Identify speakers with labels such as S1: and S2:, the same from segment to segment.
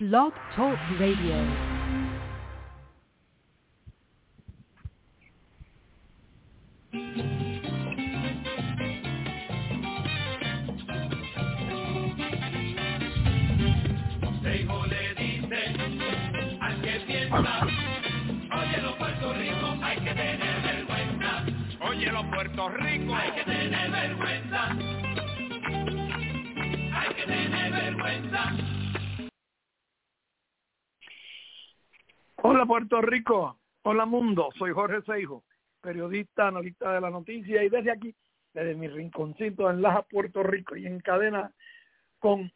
S1: Blog Talk Radio.
S2: Puerto Rico, hay que tener vergüenza, hay que tener vergüenza.
S3: Hola Puerto Rico, hola mundo, soy Jorge Seijo, periodista, analista de la noticia, y desde aquí, desde mi rinconcito en Laja, Puerto Rico, y en cadena con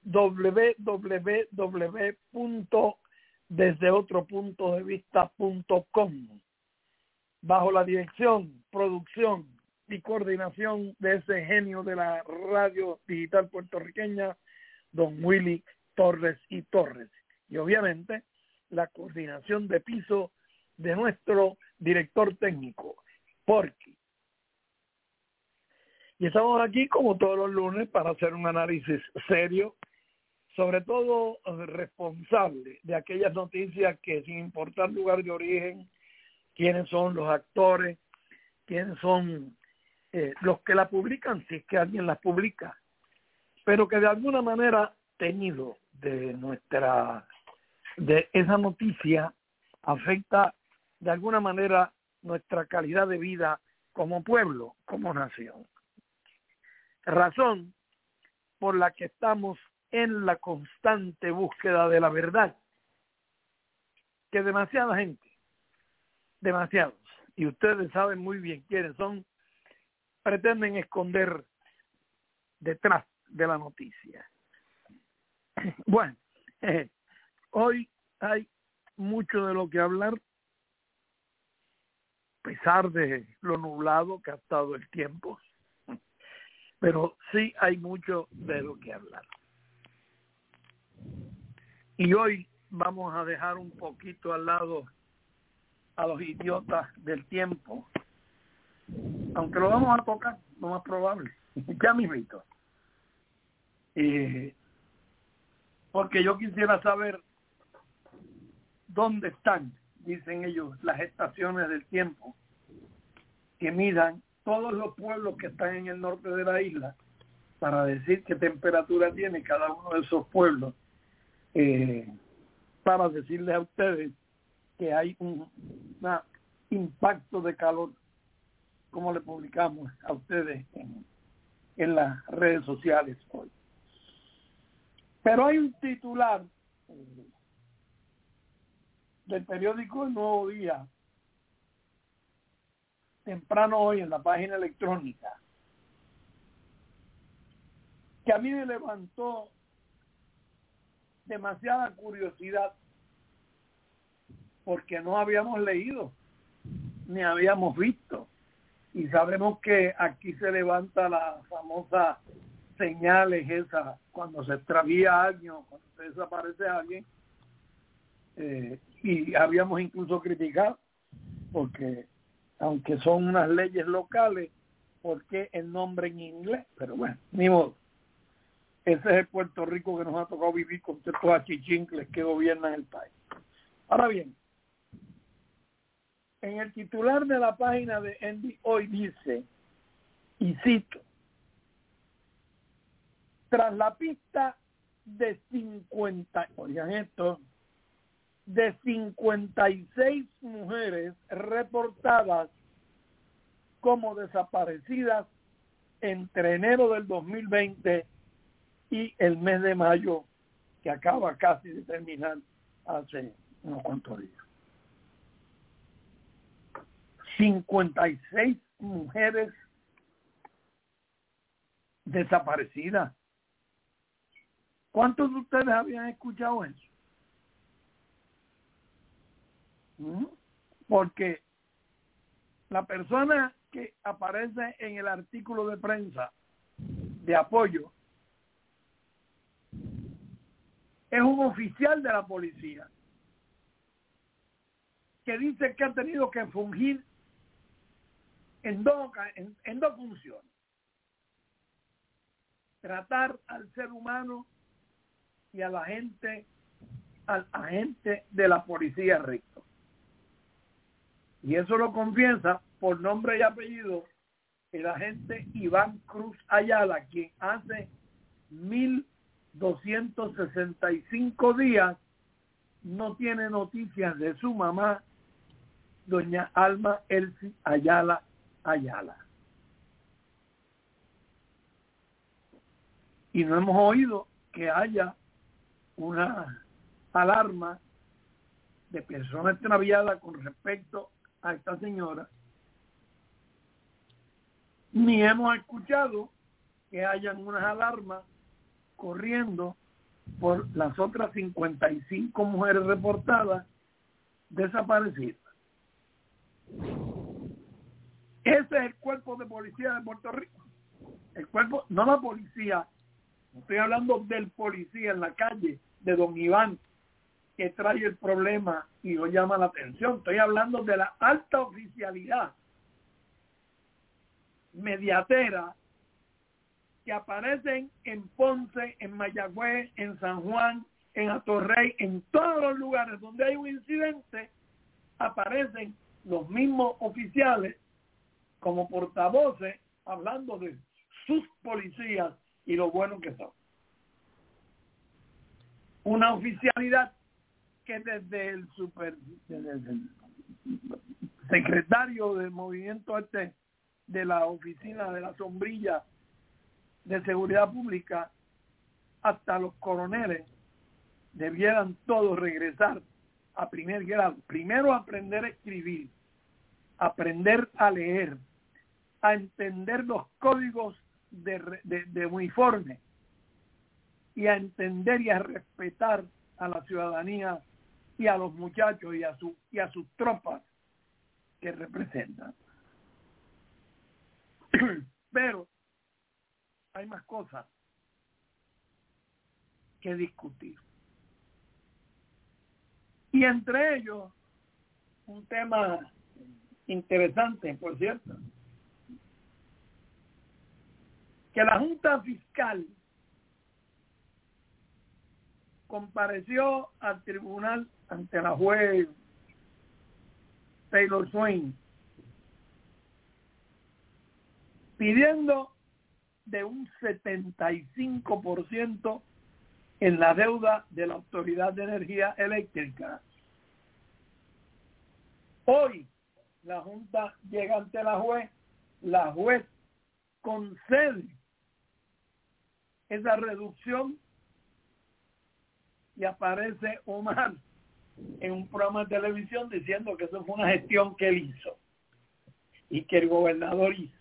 S3: www.desdeotropuntodevista.com, bajo la dirección, producción y coordinación de ese genio de la radio digital puertorriqueña, don Willy Torres y Torres. Y obviamente la coordinación de piso de nuestro director técnico, Porky. Y estamos aquí como todos los lunes para hacer un análisis serio, sobre todo responsable de aquellas noticias que, sin importar lugar de origen, quiénes son los actores, quiénes son los que la publican, si es que alguien las publica, pero que de alguna manera teñido de esa noticia afecta de alguna manera nuestra calidad de vida como pueblo, como nación. Razón por la que estamos en la constante búsqueda de la verdad, que demasiada gente, demasiados, y ustedes saben muy bien quiénes son, pretenden esconder detrás de la noticia. Bueno, hoy hay mucho de lo que hablar, a pesar de lo nublado que ha estado el tiempo, pero sí hay mucho de lo que hablar. Y hoy vamos a dejar un poquito al lado a los idiotas del tiempo, aunque lo vamos a tocar, lo más probable, ya mismito. Porque yo quisiera saber dónde están, dicen ellos, las estaciones del tiempo que midan todos los pueblos que están en el norte de la isla para decir qué temperatura tiene cada uno de esos pueblos, para decirles a ustedes que hay un impacto de calor, como le publicamos a ustedes en las redes sociales hoy. Pero hay un titular del periódico El Nuevo Día, temprano hoy en la página electrónica, que a mí me levantó demasiada curiosidad, porque no habíamos leído ni habíamos visto, y sabemos que aquí se levanta la famosa señales esa cuando se extravía alguien o cuando se desaparece alguien, y habíamos incluso criticado, porque aunque son unas leyes locales, ¿por qué el nombre en inglés? Pero bueno, ni modo. Ese es el Puerto Rico que nos ha tocado vivir con estos achichincles que gobiernan el país. Ahora bien, en el titular de la página de Endy hoy dice, y cito, tras la pista de 56 mujeres reportadas como desaparecidas entre enero del 2020 y el mes de mayo, que acaba casi de terminar hace unos cuantos días. 56 mujeres desaparecidas. ¿Cuántos de ustedes habían escuchado eso? Porque la persona que aparece en el artículo de prensa de apoyo es un oficial de la policía que dice que ha tenido que fungir en dos funciones: tratar al ser humano y a la gente al agente de la policía recto. Y eso lo confiesa por nombre y apellido el agente Iván Cruz Ayala, quien hace 1,265 días no tiene noticias de su mamá, doña Alma Elsie Ayala Ayala. Y no hemos oído que haya una alarma de persona extraviada con respecto a esta señora, ni hemos escuchado que hayan unas alarmas corriendo por las otras 55 mujeres reportadas desaparecidas. Ese es el cuerpo de policía de Puerto Rico. El cuerpo, no la policía, estoy hablando del policía en la calle, de don Iván, que trae el problema y lo llama la atención. Estoy hablando de la alta oficialidad mediatera que aparecen en Ponce, en Mayagüez, en San Juan, en Atorrey, en todos los lugares donde hay un incidente, aparecen los mismos oficiales como portavoces hablando de sus policías y lo bueno que son. Una oficialidad que desde el secretario del movimiento de la oficina de la sombrilla de seguridad pública hasta los coroneles debieran todos regresar a primer grado. Primero aprender a escribir, aprender a leer, a entender los códigos de uniforme y a entender y a respetar a la ciudadanía y a los muchachos y a sus tropas que representan. Pero hay más cosas que discutir. Y entre ellos, un tema interesante, por cierto, que la Junta Fiscal compareció al tribunal ante la juez Taylor Swain pidiendo de un 75% en la deuda de la Autoridad de Energía Eléctrica. Hoy la Junta llega ante la juez concede esa reducción y aparece Omar en un programa de televisión diciendo que eso fue una gestión que él hizo y que el gobernador hizo.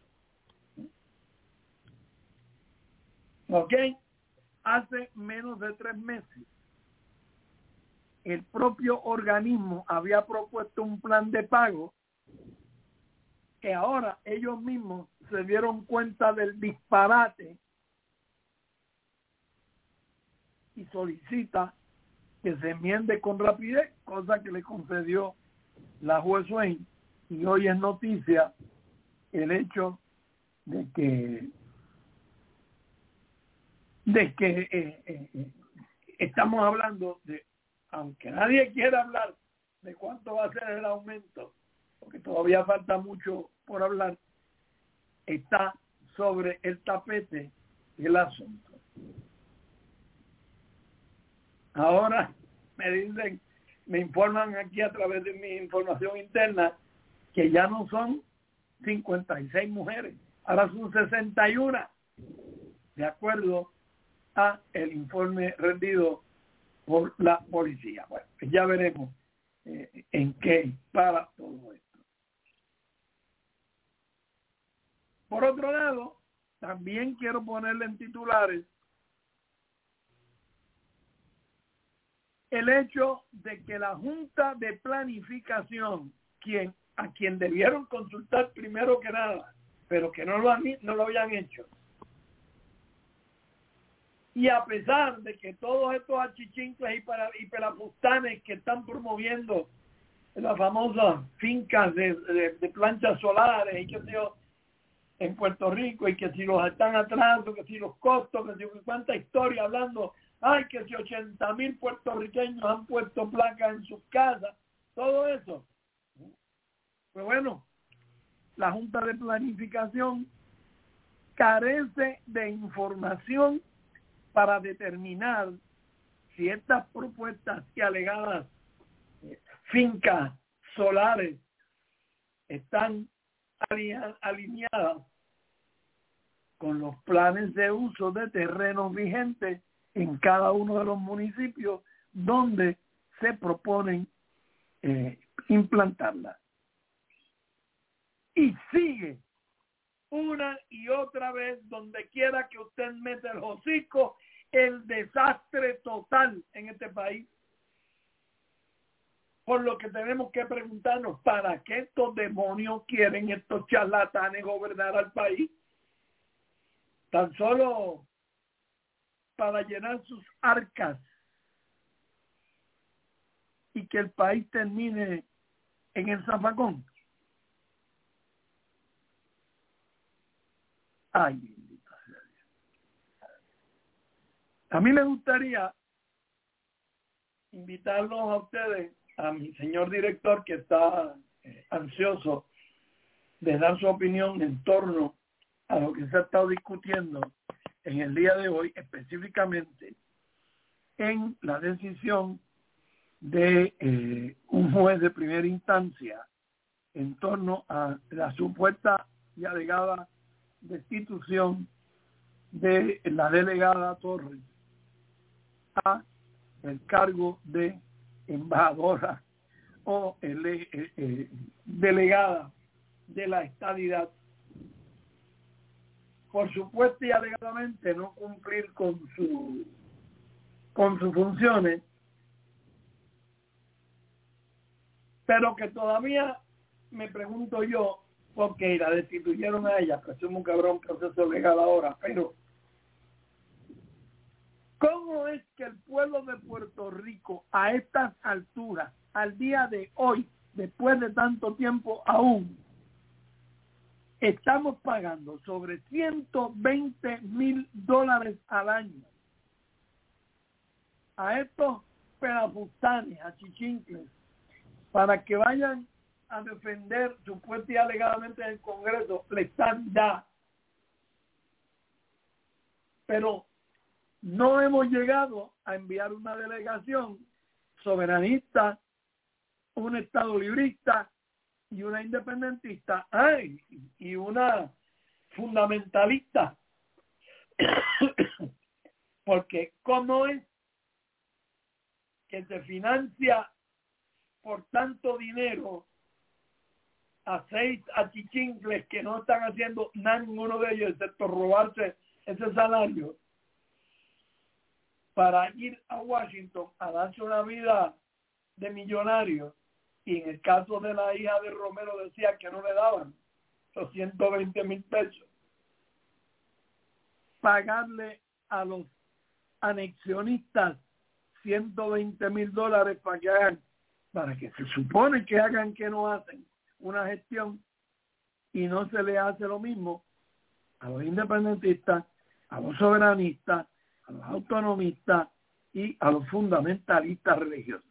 S3: ¿Ok? Hace menos de 3 meses el propio organismo había propuesto un plan de pago que ahora ellos mismos se dieron cuenta del disparate y solicita que se enmiende con rapidez, cosa que le concedió la juez Swain, y hoy es noticia el hecho de que estamos hablando de, aunque nadie quiera hablar de cuánto va a ser el aumento, porque todavía falta mucho por hablar, está sobre el tapete el asunto. Ahora me informan aquí a través de mi información interna que ya no son 56 mujeres, ahora son 61, de acuerdo a el informe rendido por la policía. Bueno, ya veremos en qué para todo esto. Por otro lado, también quiero ponerle en titulares el hecho de que la Junta de Planificación, a quien debieron consultar primero que nada, pero que no lo habían hecho, y a pesar de que todos estos achichincles y pelafustanes que están promoviendo las famosas fincas de planchas solares y que sé yo, en Puerto Rico, y que si los están atrás, que si los costos, que si cuánta historia hablando Ay, que si 80,000 puertorriqueños han puesto placas en sus casas, todo eso. Pues bueno, la Junta de Planificación carece de información para determinar si estas propuestas y alegadas fincas solares están alineadas con los planes de uso de terrenos vigentes en cada uno de los municipios donde se proponen implantarlas. Y sigue una y otra vez, donde quiera que usted mete el hocico, el desastre total en este país. Por lo que tenemos que preguntarnos, ¿para qué estos demonios quieren estos charlatanes gobernar al país? Tan solo para llenar sus arcas y que el país termine en el zafacón. Ay, bendito sea Dios. A mí me gustaría invitarlos a ustedes, a mi señor director, que está ansioso de dar su opinión en torno a lo que se ha estado discutiendo en el día de hoy, específicamente en la decisión de un juez de primera instancia en torno a la supuesta y alegada destitución de la delegada Torres a el cargo de embajadora o delegada de la estadidad, por supuesto y alegadamente no cumplir con sus funciones, pero que todavía me pregunto yo, porque la destituyeron a ella, presumo que habrá un proceso legal ahora, pero ¿cómo es que el pueblo de Puerto Rico a estas alturas, al día de hoy, después de tanto tiempo aún, estamos pagando sobre $120,000 al año a estos pelafustanes, a chichincles, para que vayan a defender supuestamente y alegadamente en el Congreso la estadidad? Pero no hemos llegado a enviar una delegación soberanista, un estado librista y una independentista, y una fundamentalista. Porque ¿cómo es que se financia por tanto dinero a 6 achichincles que no están haciendo nada, ninguno de ellos, excepto robarse ese salario, para ir a Washington a darse una vida de millonario? Y en el caso de la hija de Romero decía que no le daban los 120,000 pesos. Pagarle a los anexionistas $120,000 para que se supone que hagan, que no hacen una gestión, y no se le hace lo mismo a los independentistas, a los soberanistas, a los autonomistas y a los fundamentalistas religiosos.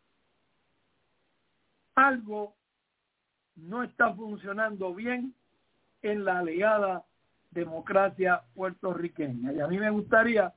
S3: Algo no está funcionando bien en la alegada democracia puertorriqueña. Y a mí me gustaría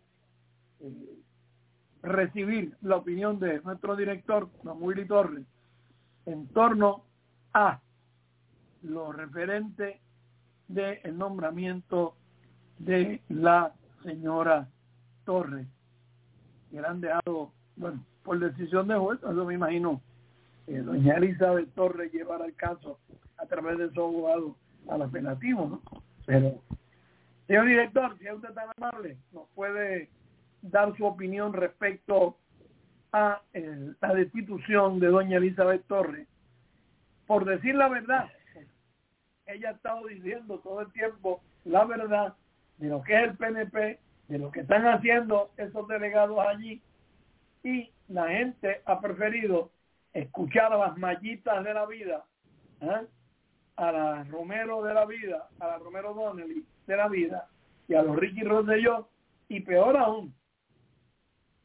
S3: recibir la opinión de nuestro director, don Willy Torres, en torno a lo referente del nombramiento de la señora Torres, que la han dejado, bueno, por decisión de juez. Eso me imagino doña Elizabeth Torres llevará el caso a través de su abogado al apelativo, ¿no? Pero, señor director, si es usted tan amable, nos puede dar su opinión respecto a la destitución de doña Elizabeth Torres. Por decir la verdad, ella ha estado diciendo todo el tiempo la verdad de lo que es el PNP, de lo que están haciendo esos delegados allí, y la gente ha preferido escuchar a las mallitas de la vida, a la Romero de la vida, a la Romero Donnelly de la vida, y a los Ricky Rosselló, y peor aún,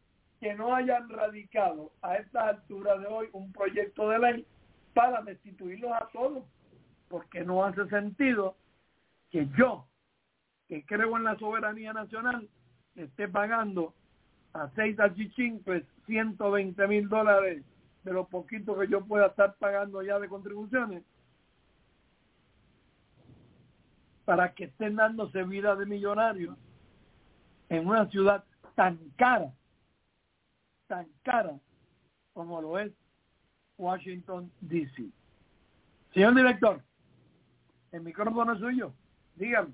S3: que no hayan radicado a esta altura de hoy un proyecto de ley para destituirlos a todos, porque no hace sentido que yo, que creo en la soberanía nacional, esté pagando a 6 salchichincles $120,000 de lo poquito que yo pueda estar pagando ya de contribuciones, para que estén dándose vida de millonarios en una ciudad tan cara como lo es Washington, D.C. Señor director, el micrófono es suyo. Dígame.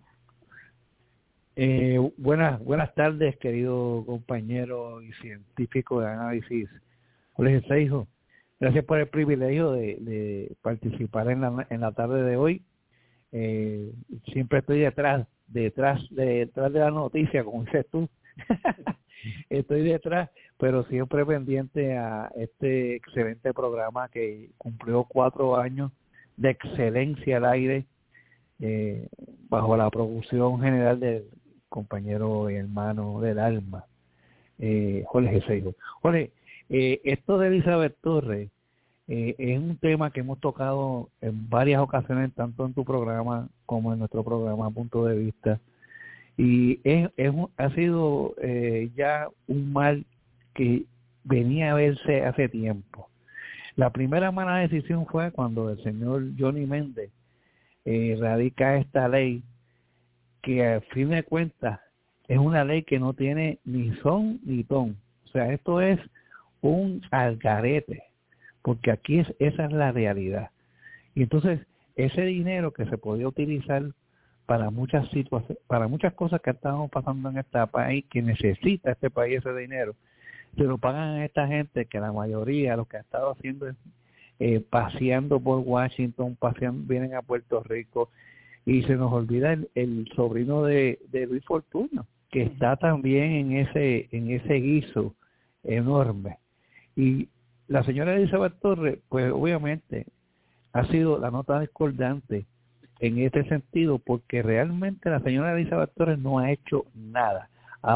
S1: Buenas tardes, querido compañero y científico de análisis Jorge Seijo. Gracias por el privilegio de participar en la tarde de hoy. Siempre estoy detrás de la noticia, como dices tú. Estoy detrás, pero siempre pendiente a este excelente programa que cumplió 4 años de excelencia al aire, bajo la producción general del compañero y hermano del alma, Jorge Seijo. Jorge, esto de Elizabeth Torres es un tema que hemos tocado en varias ocasiones, tanto en tu programa como en nuestro programa Punto de Vista, y ha sido ya un mal que venía a verse hace tiempo. La primera mala decisión fue cuando el señor Johnny Méndez radica esta ley, que al fin de cuentas es una ley que no tiene ni son ni ton. O sea, esto es un algarete, porque aquí esa es la realidad. Y entonces ese dinero que se podía utilizar para muchas situaciones, para muchas cosas que estamos pasando en este país, que necesita este país ese dinero, se lo pagan a esta gente que la mayoría lo que ha estado haciendo es paseando por Washington, vienen a Puerto Rico, y se nos olvida el sobrino de Luis Fortuño, que está también en ese guiso enorme. Y la señora Elizabeth Torres, pues obviamente ha sido la nota discordante en este sentido, porque realmente la señora Elizabeth Torres no ha hecho nada.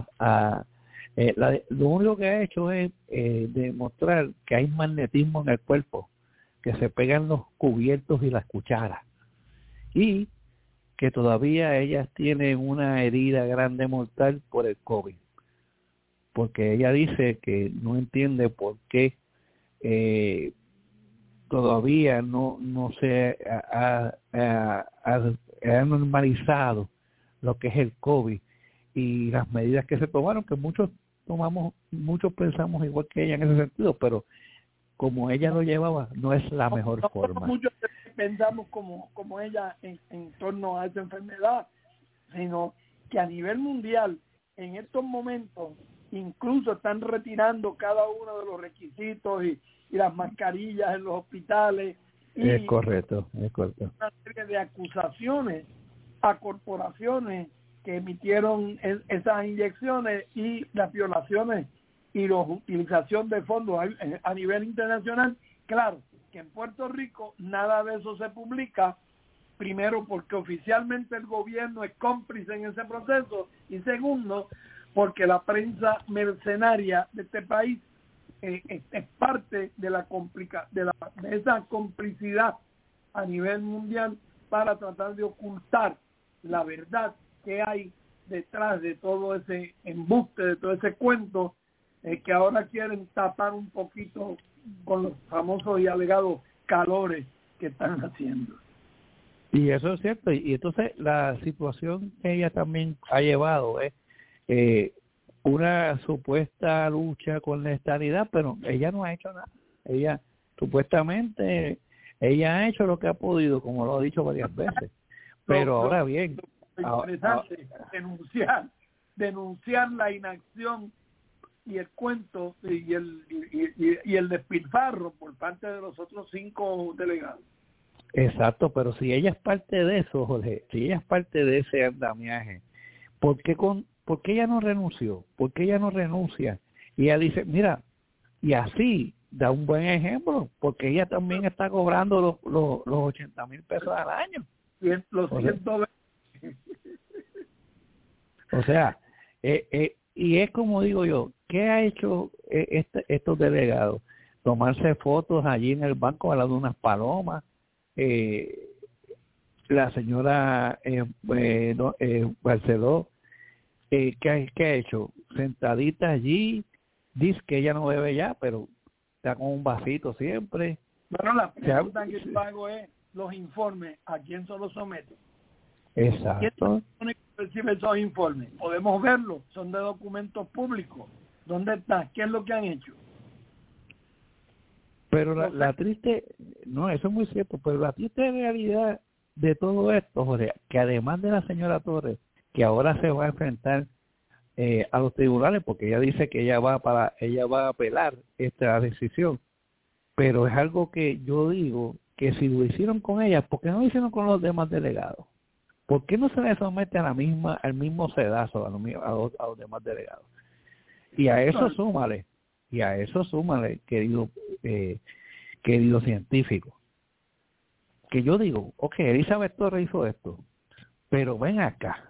S1: Lo único que ha hecho es demostrar que hay magnetismo en el cuerpo, que se pegan los cubiertos y las cucharas, y que todavía ellas tienen una herida grande mortal por el COVID, porque ella dice que no entiende por qué todavía no se ha normalizado lo que es el COVID y las medidas que se tomaron, que muchos pensamos igual que ella en ese sentido, pero como ella lo llevaba, no es la mejor forma.
S3: Muchos pensamos como ella en torno a esa enfermedad, sino que a nivel mundial, en estos momentos, incluso están retirando cada uno de los requisitos y las mascarillas en los hospitales.
S1: Es correcto.
S3: Una serie de acusaciones a corporaciones que emitieron esas inyecciones y las violaciones y la utilización de fondos a nivel internacional. Claro que en Puerto Rico nada de eso se publica, primero porque oficialmente el gobierno es cómplice en ese proceso, y segundo porque la prensa mercenaria de este país es parte de de esa complicidad a nivel mundial para tratar de ocultar la verdad que hay detrás de todo ese embuste, de todo ese cuento, que ahora quieren tapar un poquito con los famosos y alegados calores que están haciendo.
S1: Y eso es cierto. Y entonces la situación que ella también ha llevado es una supuesta lucha con la estadidad, pero ella no ha hecho nada. Ella supuestamente ha hecho lo que ha podido, como lo ha dicho varias veces. Pero ahora bien,
S3: interesante denunciar la inacción y el cuento y el despilfarro por parte de los otros 5 delegados.
S1: Exacto, pero si ella es parte de eso, Jorge, si ella es parte de ese andamiaje, ¿por qué ella no renunció? ¿Por qué ella no renuncia? Y ella dice, mira, y así da un buen ejemplo, porque ella también está cobrando los 80,000 pesos al año.
S3: Los 120.
S1: O sea, Y es como digo yo, ¿qué ha hecho estos delegados? Tomarse fotos allí en el banco al lado de unas palomas. La señora Barceló, ¿qué ha hecho? Sentadita allí, dice que ella no bebe ya, pero está con un vasito siempre.
S3: Bueno, la pregunta que yo hago es, los informes, ¿a quién se los someten?
S1: Exacto.
S3: ¿Quién recibe esos informes? Podemos verlos, son de documentos públicos. ¿Dónde está? ¿Qué es lo que han hecho?
S1: Pero la triste, no, eso es muy cierto, pero la triste realidad de todo esto, Jorge, que además de la señora Torres, que ahora se va a enfrentar a los tribunales, porque ella dice que ella va a apelar esta decisión, pero es algo que yo digo que si lo hicieron con ella, ¿por qué no lo hicieron con los demás delegados? ¿Por qué no se le somete al mismo sedazo a los demás delegados? Y a eso súmale, querido científico, que yo digo, ok, Elizabeth Torres hizo esto, pero ven acá,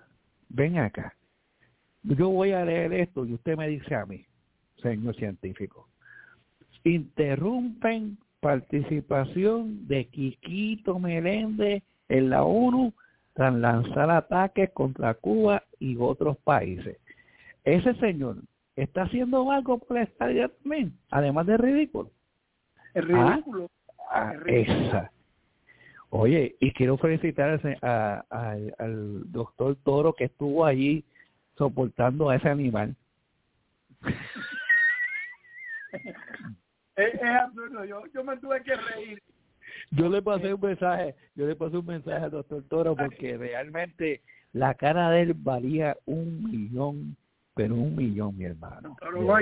S1: yo voy a leer esto y usted me dice a mí, señor científico, interrumpen participación de Quiquito Meléndez en la ONU tras lanzar ataques contra Cuba y otros países. Ese señor está haciendo algo por la estadía también, además de ridículo.
S3: Es ridículo.
S1: Esa. Oye, y quiero felicitar al doctor Toro que estuvo allí soportando a ese animal.
S3: Es absurdo, yo me tuve que reír.
S1: Yo le pasé un mensaje al doctor Toro porque realmente la cara de él valía $1 millón, pero $1 millón, mi hermano.
S3: Pero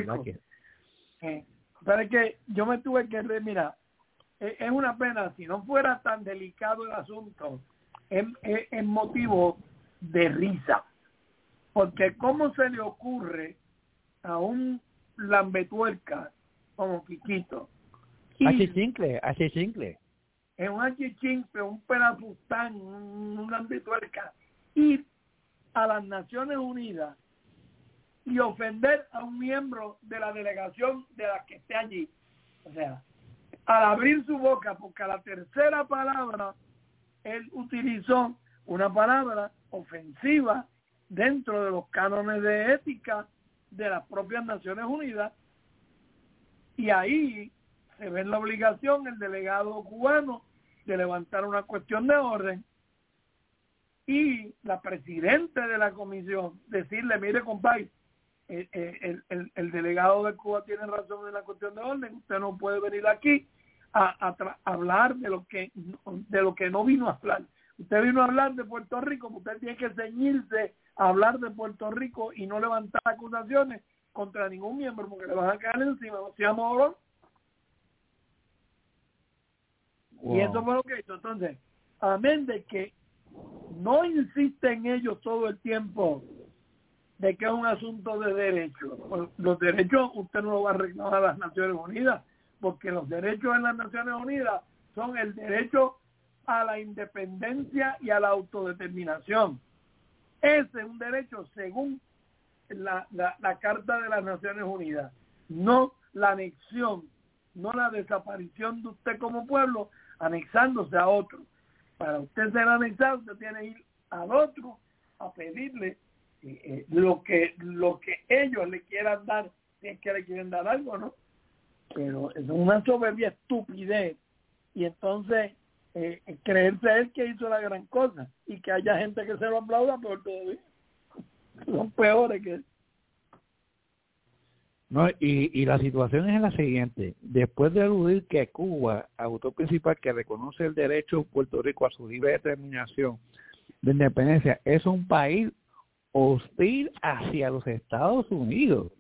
S3: es que yo me tuve que reír, mira, es una pena, si no fuera tan delicado el asunto, es motivo de risa, porque cómo se le ocurre a un lambetuerca como Quiquito,
S1: achichincle,
S3: es un achichincle, un pelafustán, un lambetuerca, ir a las Naciones Unidas y ofender a un miembro de la delegación de la que esté allí. O sea, al abrir su boca, porque a la tercera palabra él utilizó una palabra ofensiva dentro de los cánones de ética de las propias Naciones Unidas, y ahí se ve la obligación el delegado cubano de levantar una cuestión de orden y la presidenta de la comisión decirle, mire compadre, el delegado de Cuba tiene razón en la cuestión de orden, usted no puede venir aquí a hablar de lo que no vino a hablar. Usted vino a hablar de Puerto Rico, usted tiene que ceñirse a hablar de Puerto Rico y no levantar acusaciones contra ningún miembro porque le van a caer encima, no seamos oro. Wow. Y eso fue lo que hizo. Entonces, amén de que no insisten ellos todo el tiempo de que es un asunto de derechos. Pues los derechos usted no lo va a reclamar a las Naciones Unidas, porque los derechos en las Naciones Unidas son el derecho a la independencia y a la autodeterminación. Ese es un derecho según la Carta de las Naciones Unidas, no la anexión, no la desaparición de usted como pueblo anexándose a otro. Para usted ser anexado, usted tiene que ir al otro a pedirle lo que ellos le quieran dar, si es que le quieren dar algo, ¿no? Pero es una soberbia estupidez, y entonces creerse él que hizo la gran cosa y que haya gente que se lo aplauda, peor todavía. Son peores que...
S1: No, y la situación es la siguiente. Después de aludir que Cuba, autor principal que reconoce el derecho de Puerto Rico a su libre determinación de independencia, es un país hostil hacia los Estados Unidos.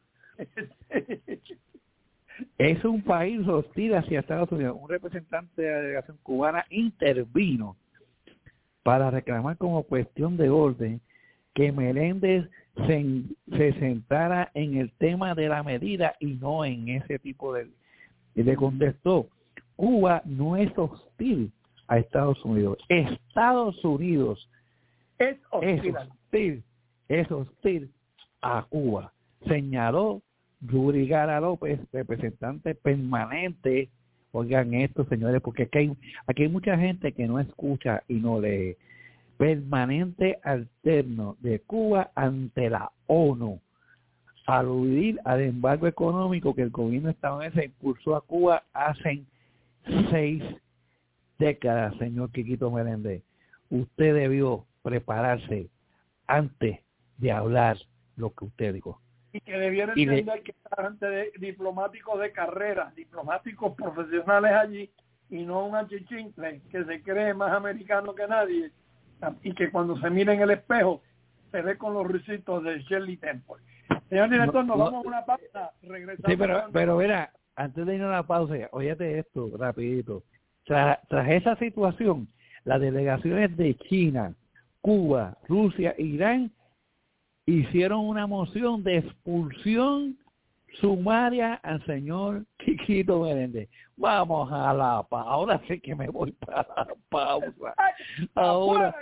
S1: Es un país hostil hacia Estados Unidos. Un representante de la delegación cubana intervino para reclamar como cuestión de orden que Meléndez se centrara en el tema de la medida y no en ese tipo de... Y le contestó, Cuba no es hostil a Estados Unidos. Estados Unidos es hostil a Cuba. señaló Yuri Gara López, representante permanente. Oigan esto, señores, porque aquí hay mucha gente que no escucha y no lee. Permanente alterno de Cuba ante la ONU, aludir al embargo económico que el gobierno estadounidense impulsó a Cuba hace 6 décadas, señor Quiquito Meléndez. Usted debió prepararse antes de hablar lo que usted dijo.
S3: Y que debiera entender que esta gente de diplomáticos de carrera, diplomáticos profesionales allí, y no un achichincle que se cree más americano que nadie, y que cuando se mira en el espejo se ve con los risitos de Shirley Temple. Señor director, nos vamos a una pausa, regresamos.
S1: Sí, pero mira, antes de ir a la pausa, óyate esto, rapidito. Tras esa situación, las delegaciones de China, Cuba, Rusia e Irán hicieron una moción de expulsión sumaria al señor Quiquito Meléndez. Vamos a la pausa. Ahora sí que me voy para la pausa. Ahora,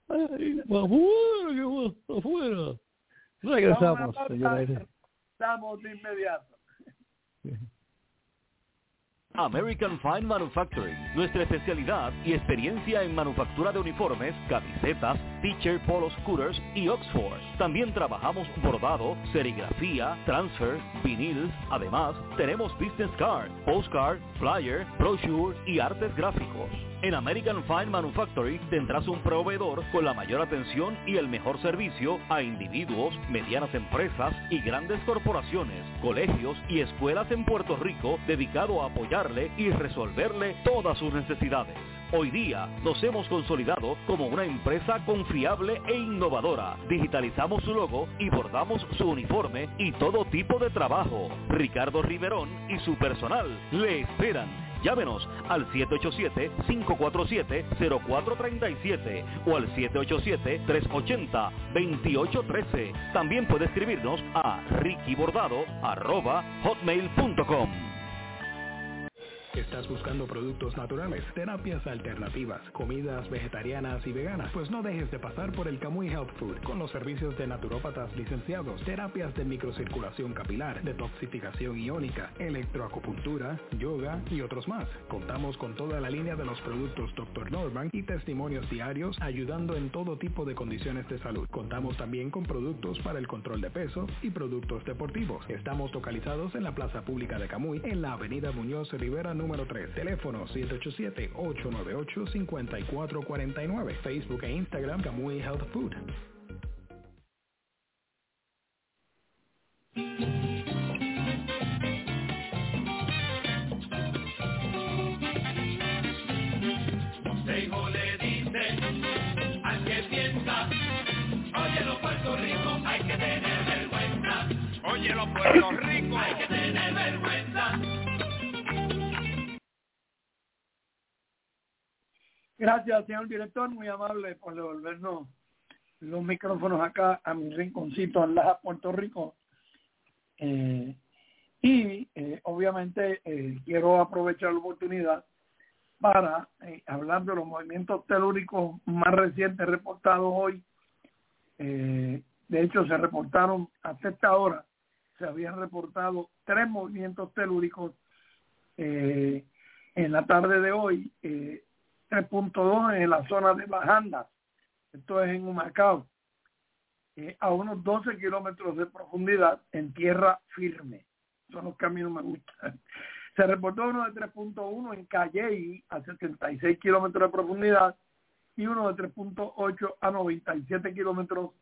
S1: afuera. Regresamos, señores.
S3: Estamos de inmediato.
S4: American Fine Manufacturing, nuestra especialidad y experiencia en manufactura de uniformes, camisetas, t-shirt, polos, scooters y Oxford. También trabajamos bordado, serigrafía, transfer, vinil. Además, tenemos business card, postcard, flyer, brochure y artes gráficos. En American Fine Manufacturing tendrás un proveedor con la mayor atención y el mejor servicio a individuos, medianas empresas y grandes corporaciones, colegios y escuelas en Puerto Rico, dedicado a apoyarle y resolverle todas sus necesidades. Hoy día nos hemos consolidado como una empresa confiable e innovadora. Digitalizamos su logo y bordamos su uniforme y todo tipo de trabajo. Ricardo Riverón y su personal le esperan. Llámenos al 787-547-0437 o al 787-380-2813. También puede escribirnos a rickybordado@hotmail.com.
S5: ¿Estás buscando productos naturales, terapias alternativas, comidas vegetarianas y veganas? Pues no dejes de pasar por el Camuy Health Food con los servicios de naturópatas licenciados, terapias de microcirculación capilar, detoxificación iónica, electroacupuntura, yoga y otros más. Contamos con toda la línea de los productos Dr. Norman y testimonios diarios ayudando en todo tipo de condiciones de salud. Contamos también con productos para el control de peso y productos deportivos. Estamos localizados en la Plaza Pública de Camuy, en la Avenida Muñoz Rivera número 3, teléfono 787-898-5449, Facebook e Instagram Camuy Health Food.
S2: Consejo le dice al que piensa, óyelo Puerto Rico, hay que tener vergüenza. Óyelo Puerto Rico, hay que tener vergüenza.
S3: Gracias, señor director, muy amable por devolvernos los micrófonos acá a mi rinconcito en Laja, Puerto Rico. Obviamente quiero aprovechar la oportunidad para hablar de los movimientos telúricos más recientes reportados hoy. De hecho, se reportaron hasta esta hora, se habían reportado 3 movimientos telúricos en la tarde de hoy. 3.2 en la zona de Bajandas, esto es en Humacao, a unos 12 kilómetros de profundidad en tierra firme. Son los caminos me gustan. Se reportó uno de 3.1 en Calley a 76 kilómetros de profundidad y uno de 3.8 a 97 kilómetros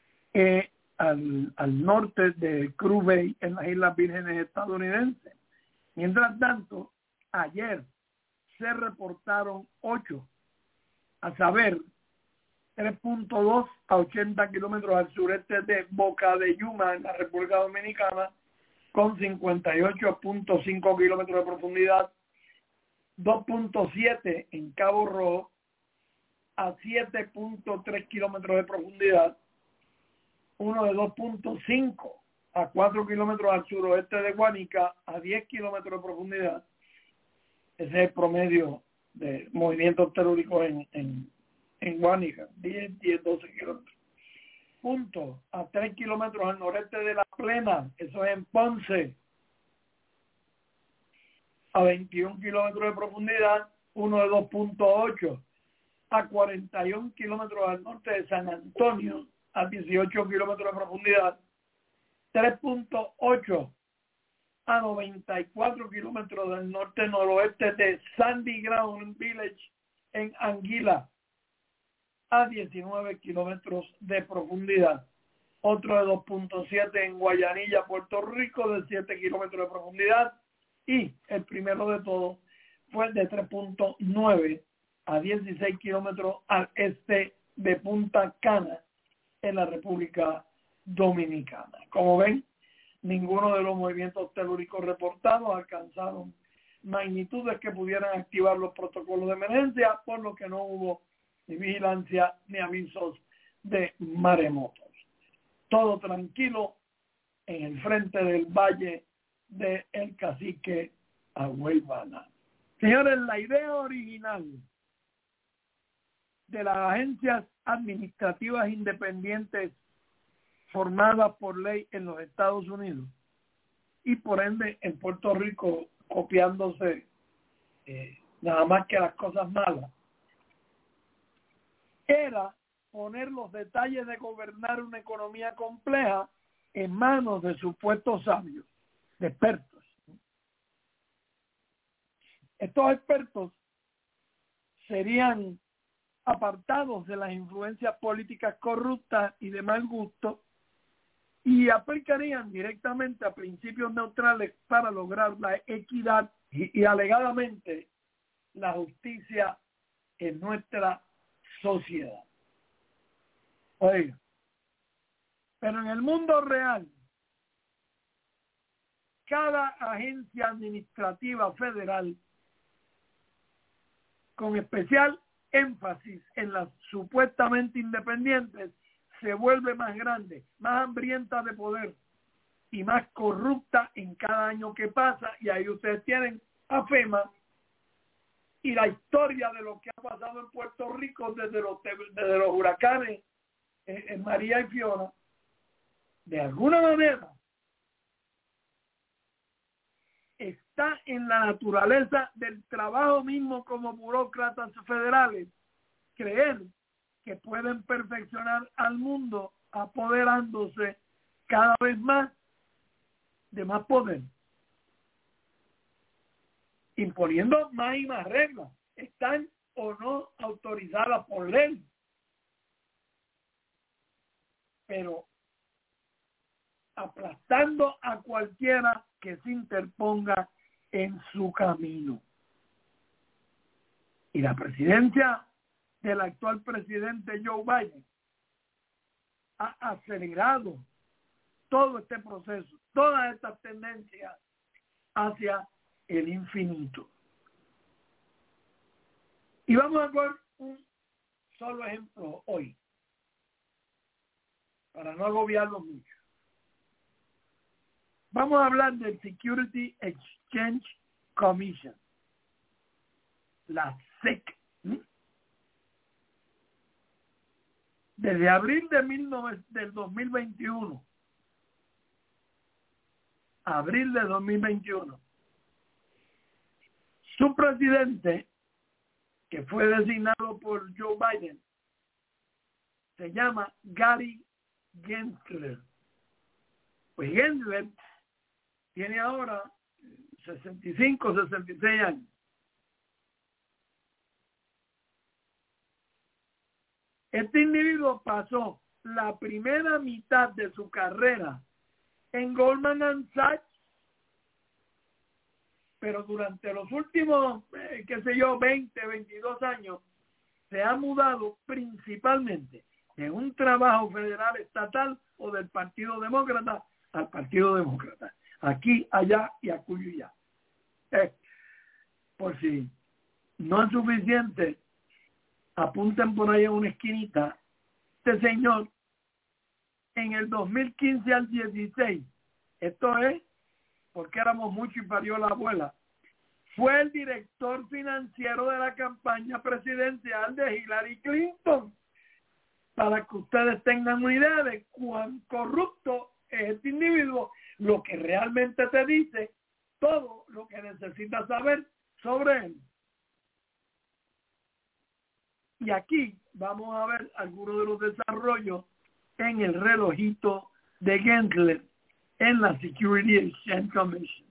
S3: al norte de Cruz Bay en las Islas Vírgenes estadounidenses. Mientras tanto, ayer se reportaron 8, a saber 3.2 a 80 kilómetros al sureste de Boca de Yuma en la República Dominicana, con 58.5 kilómetros de profundidad, 2.7 en Cabo Rojo a 7.3 kilómetros de profundidad, uno de 2.5 a 4 kilómetros al suroeste de Guánica a 10 kilómetros de profundidad. Ese es el promedio de movimientos telúricos en Guánica, 10, 12 kilómetros. Punto a 3 kilómetros al noreste de La plena, eso es en Ponce, a 21 kilómetros de profundidad, uno de 2.8 a 41 kilómetros al norte de San Antonio, a 18 kilómetros de profundidad, 3.8 a 94 kilómetros del norte-noroeste de Sandy Ground Village en Anguila, a 19 kilómetros de profundidad. Otro de 2.7 en Guayanilla, Puerto Rico, de 7 kilómetros de profundidad. Y el primero de todos fue de 3.9 a 16 kilómetros al este de Punta Cana, en la República Dominicana. Como ven, ninguno de los movimientos telúricos reportados alcanzaron magnitudes que pudieran activar los protocolos de emergencia, por lo que no hubo ni vigilancia ni avisos de maremotos. Todo tranquilo en el frente del valle de El Cacique Agüelbana. Señores, la idea original de las agencias administrativas independientes formadas por ley en los Estados Unidos y por ende en Puerto Rico copiándose nada más que las cosas malas, era poner los detalles de gobernar una economía compleja en manos de supuestos sabios, de expertos. Estos expertos serían apartados de las influencias políticas corruptas y de mal gusto y aplicarían directamente a principios neutrales para lograr la equidad y alegadamente la justicia en nuestra sociedad. Oiga, pero en el mundo real, cada agencia administrativa federal, con especial énfasis en las supuestamente independientes, se vuelve más grande, más hambrienta de poder y más corrupta en cada año que pasa. Y ahí ustedes tienen a FEMA y la historia de lo que ha pasado en Puerto Rico desde los huracanes en María y Fiona. De alguna manera está en la naturaleza del trabajo mismo como burócratas federales creer que pueden perfeccionar al mundo apoderándose cada vez más de más poder, imponiendo más y más reglas, están o no autorizadas por ley, pero aplastando a cualquiera que se interponga en su camino. Y la presidencia del actual presidente Joe Biden ha acelerado todo este proceso, todas estas tendencias hacia el infinito. Y vamos a ver un solo ejemplo hoy, para no agobiarlo mucho. Vamos a hablar del Security Exchange Commission, la SEC. Desde abril del 2021, su presidente, que fue designado por Joe Biden, se llama Gary Gensler. Pues Gensler tiene ahora 65, 66 años. Este individuo pasó la primera mitad de su carrera en Goldman Sachs, pero durante los últimos, 20, 22 años, se ha mudado principalmente de un trabajo federal estatal o del Partido Demócrata al Partido Demócrata. Aquí, allá y acuyo y ya. Por si no es suficiente, apunten por ahí a una esquinita. Este señor, en el 2015 al 16, esto es porque éramos muchos y parió la abuela, fue el director financiero de la campaña presidencial de Hillary Clinton, para que ustedes tengan una idea de cuán corrupto es este individuo, lo que realmente te dice todo lo que necesitas saber sobre él. Y aquí vamos a ver algunos de los desarrollos en el relojito de Gensler en la Security Exchange Commission.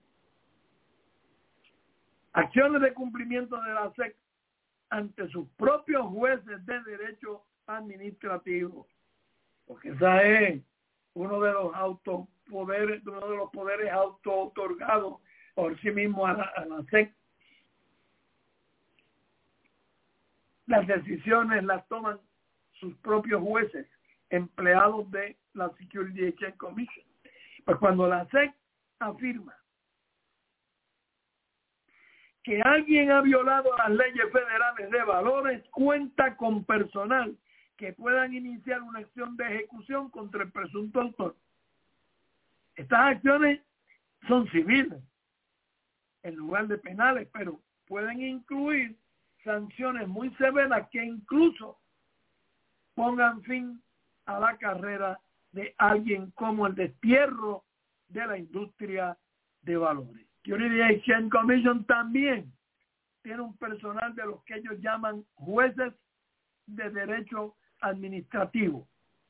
S3: Acciones de cumplimiento de la SEC ante sus propios jueces de derecho administrativo, porque esa es uno de los poderes auto-otorgados por sí mismo a la SEC. Las decisiones las toman sus propios jueces, empleados de la Security Exchange Commission. Pues cuando la SEC afirma que alguien ha violado las leyes federales de valores, cuenta con personal que puedan iniciar una acción de ejecución contra el presunto autor. Estas acciones son civiles en lugar de penales, pero pueden incluir sanciones muy severas que incluso pongan fin a la carrera de alguien como el destierro de la industria de valores. Security Exchange Commission también tiene un personal de los que ellos llaman jueces de derecho administrativo.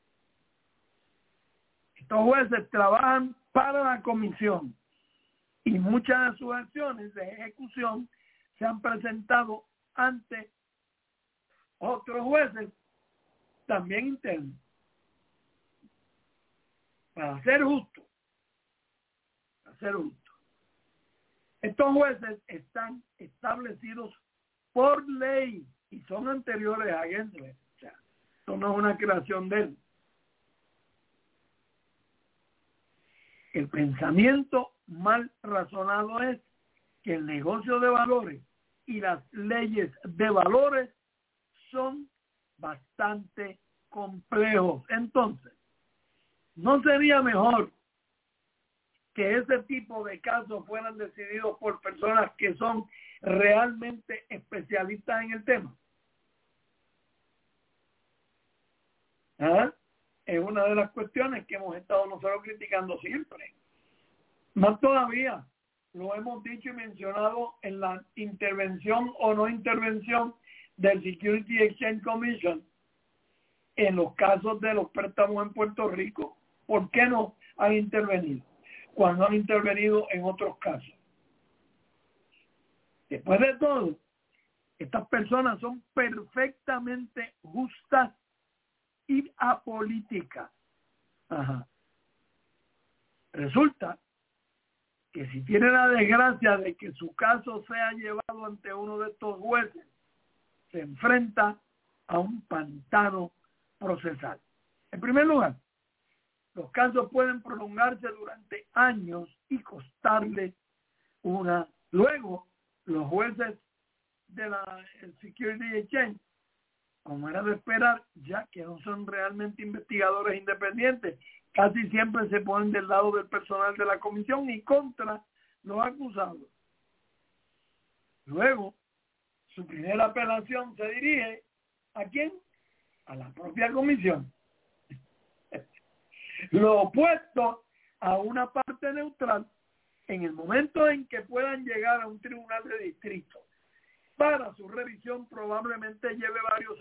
S3: Estos jueces trabajan para la comisión y muchas de sus acciones de ejecución se han presentado ante otros jueces también internos. Para ser justo. Estos jueces están establecidos por ley y son anteriores a Gensler. O sea, esto no es una creación de él. El pensamiento mal razonado es que el negocio de valores y las leyes de valores son bastante complejos. Entonces, ¿no sería mejor que ese tipo de casos fueran decididos por personas que son realmente especialistas en el tema? Es una de las cuestiones que hemos estado nosotros criticando siempre. Más todavía, lo hemos dicho y mencionado en la intervención o no intervención del Security Exchange Commission en los casos de los préstamos en Puerto Rico. ¿Por qué no han intervenido cuando han intervenido en otros casos? Después de todo, estas personas son perfectamente justas y apolíticas. Resulta que si tiene la desgracia de que su caso sea llevado ante uno de estos jueces, se enfrenta a un pantano procesal. En primer lugar, los casos pueden prolongarse durante años y costarle una. Luego, los jueces de la Security Exchange, como era de esperar, ya que no son realmente investigadores independientes, casi siempre se ponen del lado del personal de la comisión y contra los acusados. Luego, su primera apelación se dirige ¿a quién? A la propia comisión. Lo opuesto a una parte neutral, en el momento en que puedan llegar a un tribunal de distrito para su revisión, probablemente lleve varios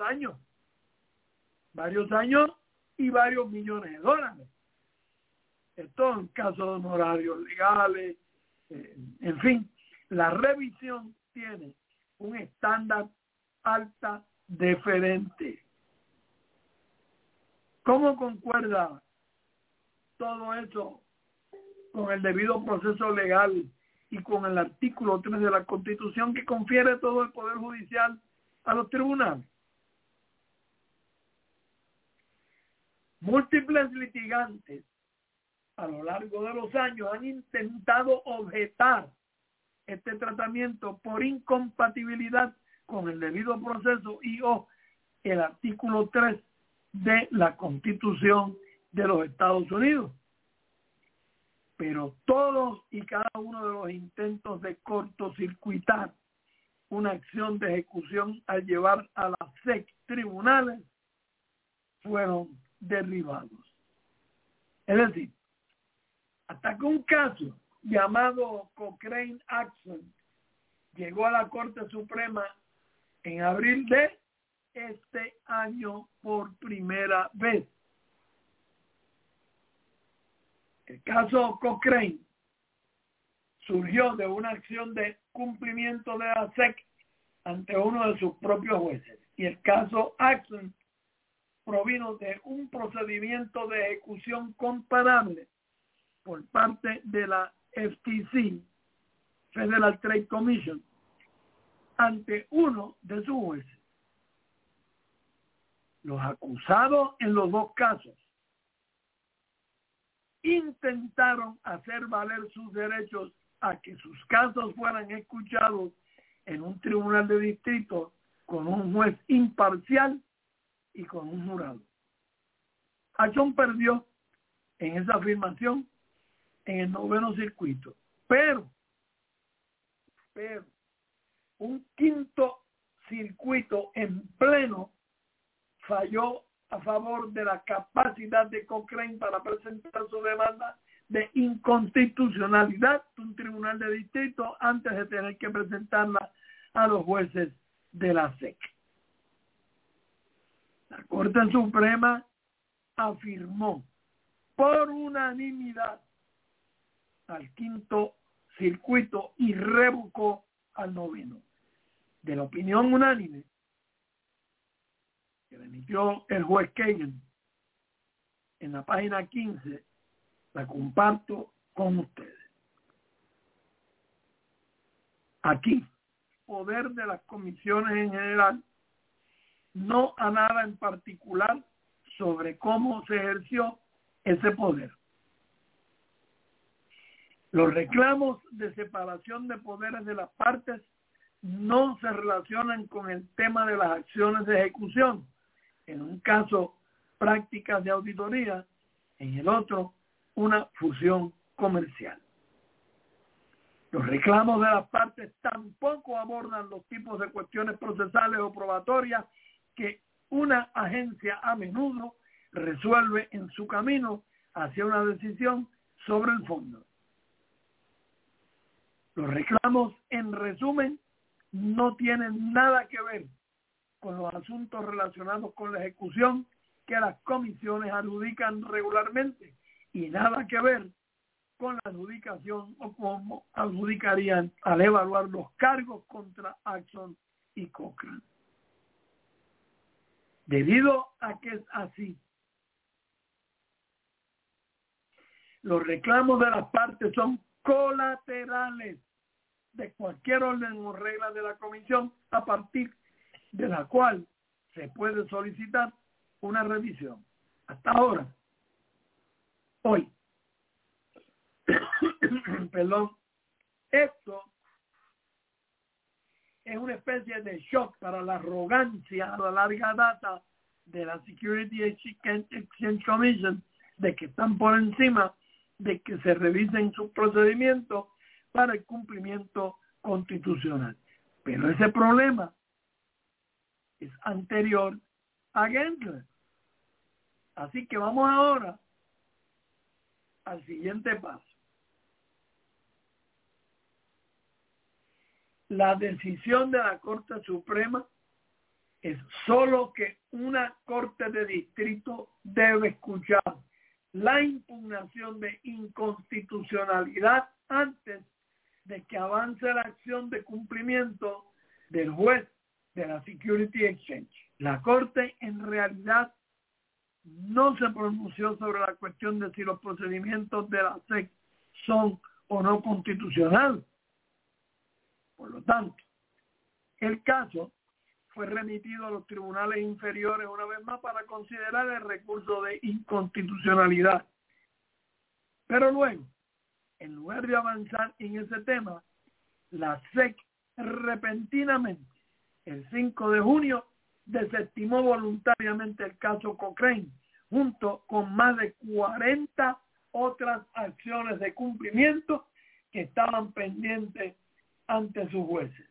S3: años y varios millones de dólares. Esto en caso de honorarios legales, en fin, la revisión tiene un estándar alta diferente. ¿Cómo concuerda todo eso con el debido proceso legal y con el artículo 3 de la Constitución que confiere todo el Poder Judicial a los tribunales? Múltiples litigantes a lo largo de los años han intentado objetar este tratamiento por incompatibilidad con el debido proceso y o el artículo 3 de la Constitución de los Estados Unidos. Pero todos y cada uno de los intentos de cortocircuitar una acción de ejecución al llevar a la SEC tribunales fueron derribados. Es decir, hasta que un caso llamado Cochrane-Axon llegó a la Corte Suprema en abril de este año por primera vez. El caso Cochrane surgió de una acción de cumplimiento de la SEC ante uno de sus propios jueces, y el caso Axon provino de un procedimiento de ejecución comparable por parte de la FTC, Federal Trade Commission, ante uno de sus jueces. Los acusados en los dos casos intentaron hacer valer sus derechos a que sus casos fueran escuchados en un tribunal de distrito con un juez imparcial y con un jurado. Axon perdió en esa afirmación en el 9º circuito, pero un 5º circuito en pleno falló a favor de la capacidad de Cochrane para presentar su demanda de inconstitucionalidad de un tribunal de distrito antes de tener que presentarla a los jueces de la SEC. La Corte Suprema afirmó por unanimidad al 5º circuito y revocó al 9º. De la opinión unánime que emitió el juez Kagan en la página 15, la comparto con ustedes. Aquí, poder de las comisiones en general, no a nada en particular sobre cómo se ejerció ese poder. Los reclamos de separación de poderes de las partes no se relacionan con el tema de las acciones de ejecución. En un caso, prácticas de auditoría, en el otro, una fusión comercial. Los reclamos de las partes tampoco abordan los tipos de cuestiones procesales o probatorias que una agencia a menudo resuelve en su camino hacia una decisión sobre el fondo. Los reclamos, en resumen, no tienen nada que ver con los asuntos relacionados con la ejecución que las comisiones adjudican regularmente y nada que ver con la adjudicación o cómo adjudicarían al evaluar los cargos contra Axon y Cochrane. Debido a que es así, los reclamos de las partes son colaterales de cualquier orden o regla de la comisión a partir de la cual se puede solicitar una revisión. Hasta ahora, hoy, perdón, esto es una especie de shock para la arrogancia a la larga data de la Security Exchange Commission de que están por encima de que se revisen sus procedimientos para el cumplimiento constitucional. Pero ese problema es anterior a Gensler. Así que vamos ahora al siguiente paso. La decisión de la Corte Suprema es solo que una Corte de Distrito debe escuchar la impugnación de inconstitucionalidad antes de que avance la acción de cumplimiento del juez de la Security Exchange. La Corte en realidad no se pronunció sobre la cuestión de si los procedimientos de la SEC son o no constitucionales. Por lo tanto, el caso fue remitido a los tribunales inferiores una vez más para considerar el recurso de inconstitucionalidad. Pero luego, en lugar de avanzar en ese tema, la SEC repentinamente, el 5 de junio, desestimó voluntariamente el caso Cochrane, junto con más de 40 otras acciones de cumplimiento que estaban pendientes ante sus jueces.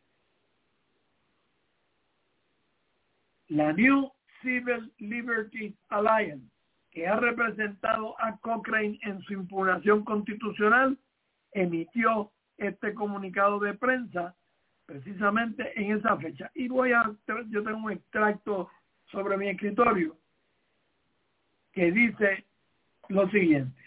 S3: La New Civil Liberties Alliance, que ha representado a Cochrane en su impugnación constitucional, emitió este comunicado de prensa precisamente en esa fecha. Y yo tengo un extracto sobre mi escritorio que dice lo siguiente.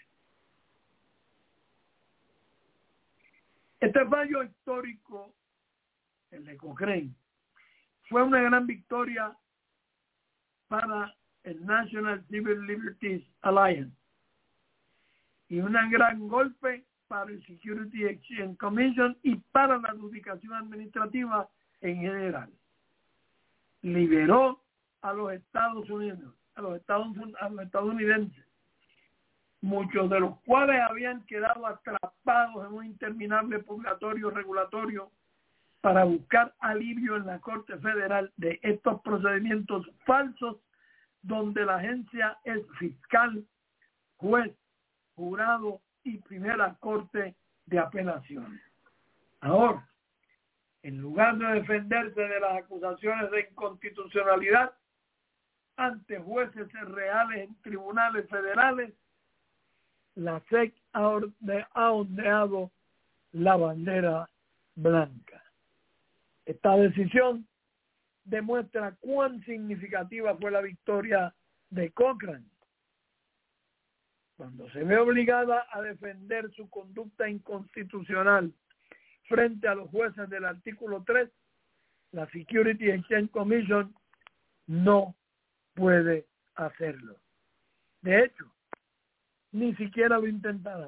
S3: Este fallo histórico, el de Cochrane, fue una gran victoria para el National Civil Liberties Alliance y un gran golpe para el Security Exchange Commission y para la adjudicación administrativa en general. Liberó a los Estados Unidos, a los estadounidenses, muchos de los cuales habían quedado atrapados en un interminable purgatorio regulatorio para buscar alivio en la Corte Federal de estos procedimientos falsos donde la agencia es fiscal, juez, jurado y primera corte de apelaciones. Ahora, en lugar de defenderse de las acusaciones de inconstitucionalidad ante jueces reales en tribunales federales, la SEC ha ondeado la bandera blanca. Esta decisión demuestra cuán significativa fue la victoria de Cochrane. Cuando se ve obligada a defender su conducta inconstitucional frente a los jueces del artículo 3, la Security Exchange Commission no puede hacerlo. De hecho, ni siquiera lo intentará.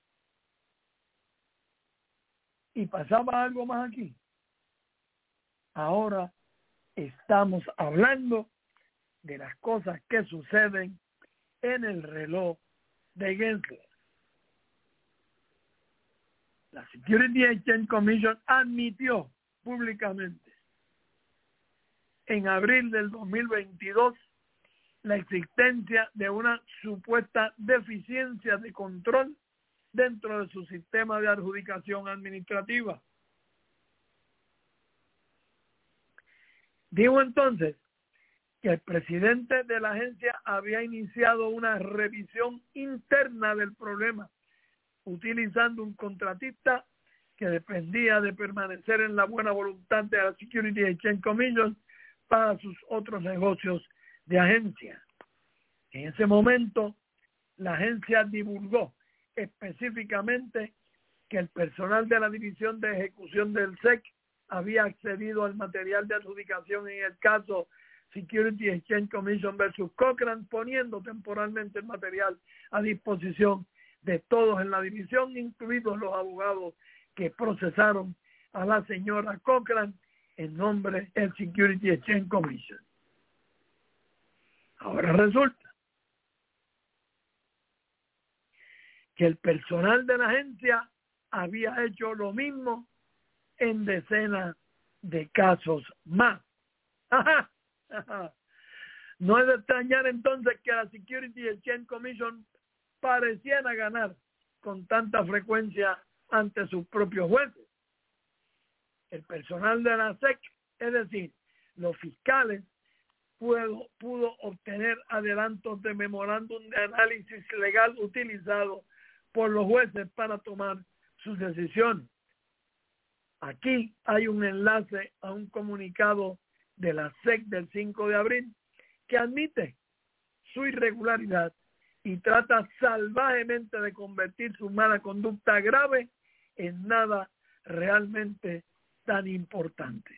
S3: Y pasaba algo más aquí. Ahora estamos hablando de las cosas que suceden en el reloj de Gensler. La Security Exchange Commission admitió públicamente en abril del 2022 la existencia de una supuesta deficiencia de control dentro de su sistema de adjudicación administrativa. Dijo entonces que el presidente de la agencia había iniciado una revisión interna del problema, utilizando un contratista que dependía de permanecer en la buena voluntad de la Security Exchange Commission para sus otros negocios de agencia. En ese momento, la agencia divulgó específicamente que el personal de la División de Ejecución del SEC había accedido al material de adjudicación en el caso Security Exchange Commission versus Cochrane, poniendo temporalmente el material a disposición de todos en la división, incluidos los abogados que procesaron a la señora Cochrane en nombre del Security Exchange Commission. Ahora resulta que el personal de la agencia había hecho lo mismo en decenas de casos más. No es de extrañar entonces que la Security Exchange Commission pareciera ganar con tanta frecuencia ante sus propios jueces. El personal de la SEC, es decir, los fiscales, pudo obtener adelantos de memorándum de análisis legal utilizado por los jueces para tomar sus decisiones. Aquí hay un enlace a un comunicado de la SEC del 5 de abril que admite su irregularidad y trata salvajemente de convertir su mala conducta grave en nada realmente tan importante.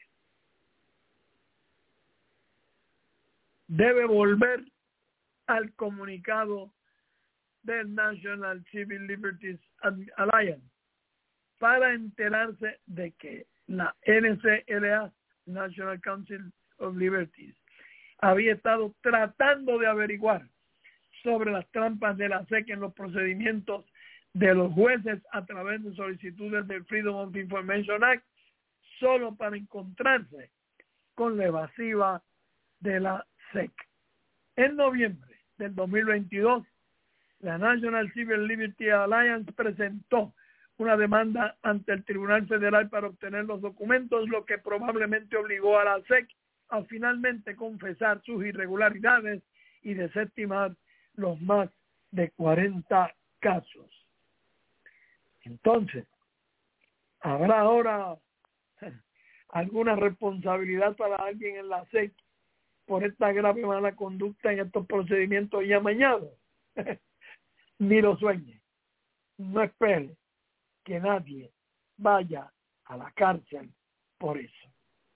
S3: Debe volver al comunicado del National Civil Liberties Alliance para enterarse de que la NCLA, National Council of Liberties, había estado tratando de averiguar sobre las trampas de la SEC en los procedimientos de los jueces a través de solicitudes del Freedom of Information Act, solo para encontrarse con la evasiva de la SEC. En noviembre del 2022, la National Civil Liberty Alliance presentó una demanda ante el Tribunal Federal para obtener los documentos, lo que probablemente obligó a la SEC a finalmente confesar sus irregularidades y desestimar los más de 40 casos. Entonces, ¿habrá ahora alguna responsabilidad para alguien en la SEC por esta grave mala conducta en estos procedimientos ya amañados? Ni lo sueñe. No espere que nadie vaya a la cárcel por eso.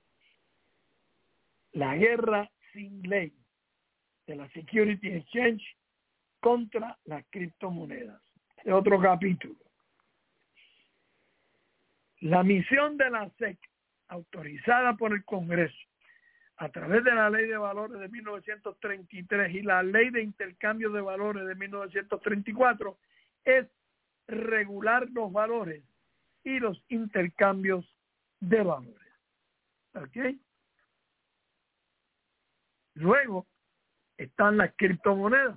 S3: La guerra sin ley de la Security Exchange contra las criptomonedas. Es otro capítulo. La misión de la SEC, autorizada por el Congreso a través de la Ley de Valores de 1933 y la Ley de Intercambio de Valores de 1934, es regular los valores y los intercambios de valores. ¿Ok? Luego están las criptomonedas.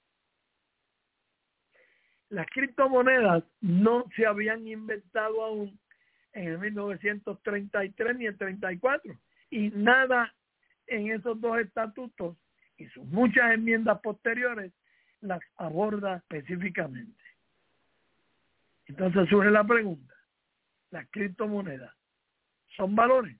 S3: Las criptomonedas no se habían inventado aún en el 1933 ni el 34, y nada en esos dos estatutos y sus muchas enmiendas posteriores las aborda específicamente. Entonces surge la pregunta: ¿las criptomonedas son valores?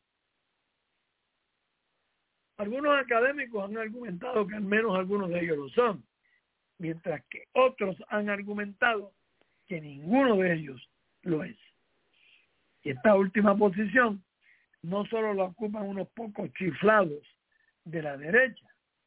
S3: Algunos académicos han argumentado que al menos algunos de ellos lo son, mientras que otros han argumentado que ninguno de ellos lo es. Y esta última posición no solo la ocupan unos pocos chiflados de la derecha.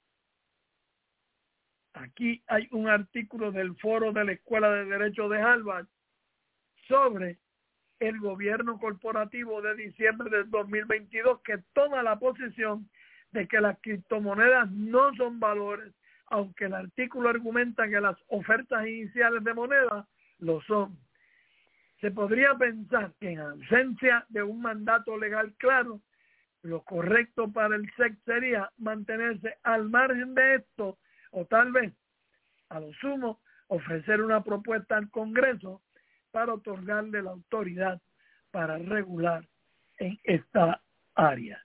S3: Aquí hay un artículo del foro de la Escuela de Derecho de Harvard sobre el gobierno corporativo de diciembre del 2022, que toma la posición de que las criptomonedas no son valores, aunque el artículo argumenta que las ofertas iniciales de moneda lo son. Se podría pensar que en ausencia de un mandato legal claro, lo correcto para el SEC sería mantenerse al margen de esto, o tal vez, a lo sumo, ofrecer una propuesta al Congreso para otorgarle la autoridad para regular en esta área.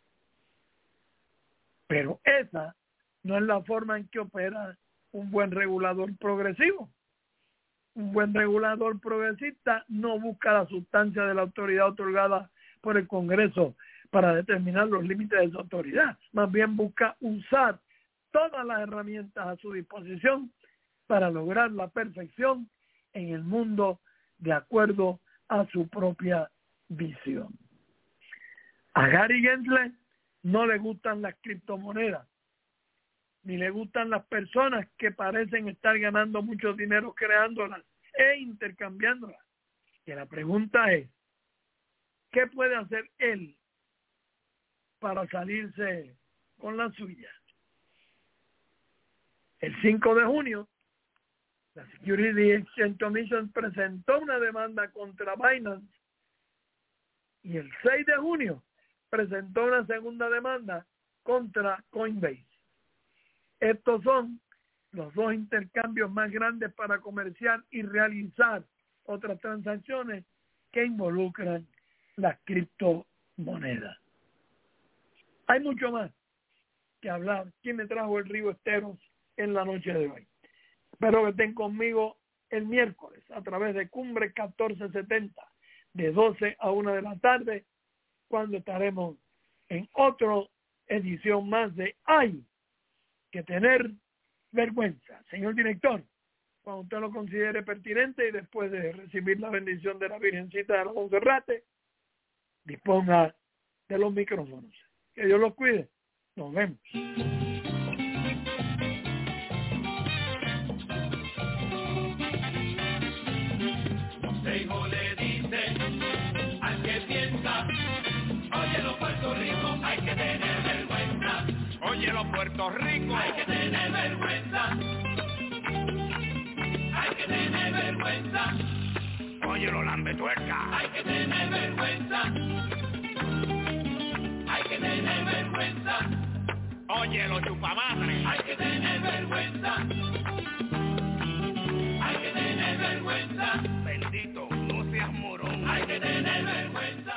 S3: Pero esa no es la forma en que opera un buen regulador progresivo. Un buen regulador progresista no busca la sustancia de la autoridad otorgada por el Congreso para determinar los límites de su autoridad. Más bien busca usar todas las herramientas a su disposición para lograr la perfección en el mundo de acuerdo a su propia visión. A Gary Gensler no le gustan las criptomonedas, ni le gustan las personas que parecen estar ganando mucho dinero creándolas e intercambiándolas. Que la pregunta es, ¿qué puede hacer él para salirse con la suya? El 5 de junio, la Security Exchange Commission presentó una demanda contra Binance, y el 6 de junio presentó una segunda demanda contra Coinbase. Estos son los dos intercambios más grandes para comerciar y realizar otras transacciones que involucran las criptomonedas. Hay mucho más que hablar. ¿Quién me trajo el Río Esteros en la noche de hoy? Espero que estén conmigo el miércoles a través de Cumbre 1470 de 12 a 1 de la tarde, cuando estaremos en otra edición más de Hay que tener vergüenza. Señor director, cuando usted lo considere pertinente y después de recibir la bendición de la Virgencita de la Monserrate, disponga de los micrófonos. Que Dios los cuide. Nos vemos.
S2: Consejo le dice al que piensa, óyelo Puerto Rico, hay que tener vergüenza. Óyelo Puerto Rico, hay que tener vergüenza. Hay que tener vergüenza. Óyelo lambetuerca, hay que tener vergüenza. Hay que tener vergüenza. Óyelo chupamadre, hay que tener vergüenza. Hay que tener vergüenza. Bendito, no seas morón. Hay que tener vergüenza.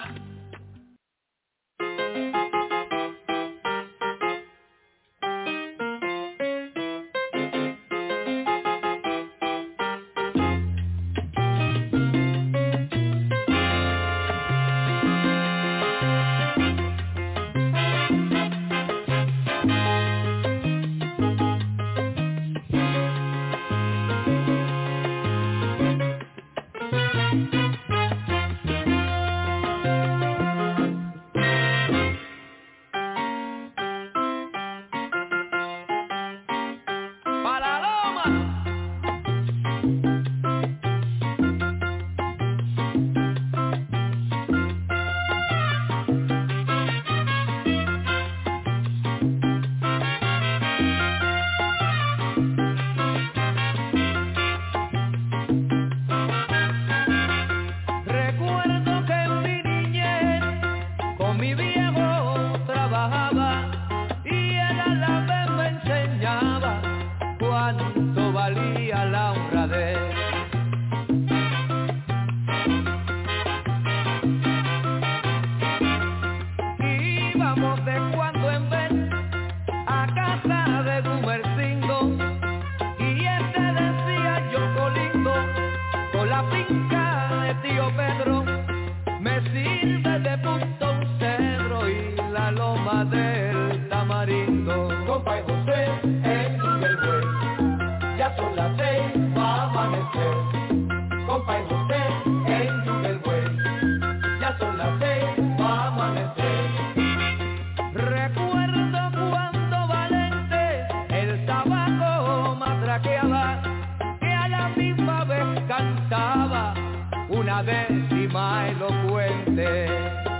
S6: íbamos de cuando en vez a casa de Gumercindo, y este decía yo colindo, con la finca de tío Pedro, me sirve de punto un cedro y la loma del Tamarindo.
S2: Compay José, en Yumbelgüey, ya son las 6, va a amanecer. Compay José, en Yumbelgüey, ya son las 6, va a amanecer.
S6: Recuerdo cuando Valente el tabaco matraqueaba, que a la misma vez cantaba una décima elocuente.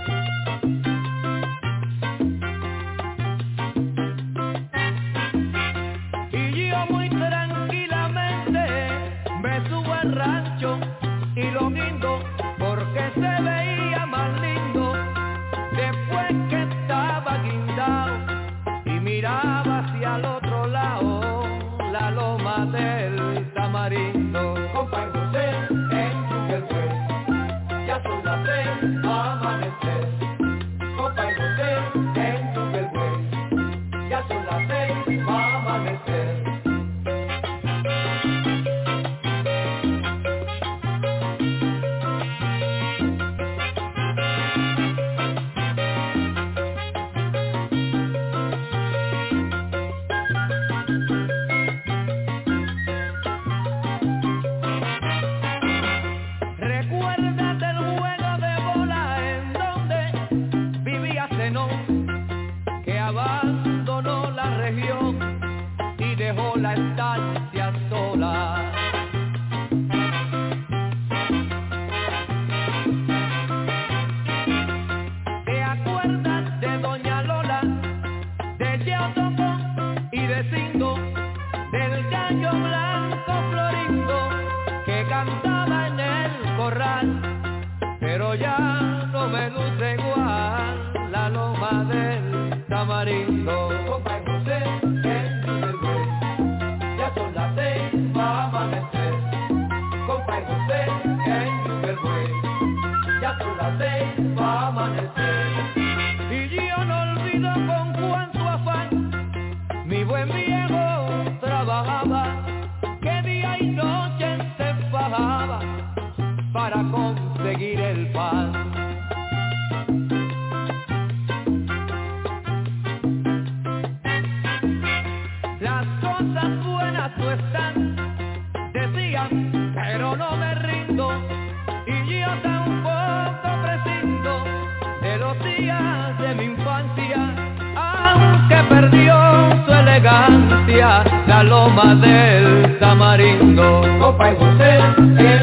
S6: Y yo muy tranquilamente me subo al rancho y lo guindo, porque se veía más lindo después que estaba guindado y miraba hacia el otro lado la loma del Tamarindo.
S2: Compay José, en Yumbelgüey, ya son las 6, va a amanecer. Compay José, en Yumbelgüey, ya son las 6, va a amanecer.
S6: Recuérdate el juego de bola en donde vivía Zenón, que abandonó la región y dejó la estancia sola. ¿Te acuerdas de Doña Lola, de Cheo Tocón y de Cindo, del gallo blanco Florindo, que cantaba en el corral? Pero ya no me luce igual la loma del Tamarindo.
S2: Compay José, en Yumbelgüey, ya son las 6, va a amanecer. Compay José, en Yumbelgüey, ya son las 6, va a amanecer.
S6: Y yo no olvido con cuánto afán mi buen viejo trabajaba, que día y noche se fajaba para conseguir el pan. Las cosas buenas no están, decían, pero no me rindo, y yo tampoco prescindo de los días de mi infancia, aunque perdió su elegancia la loma del Tamarindo.
S2: Compay José, en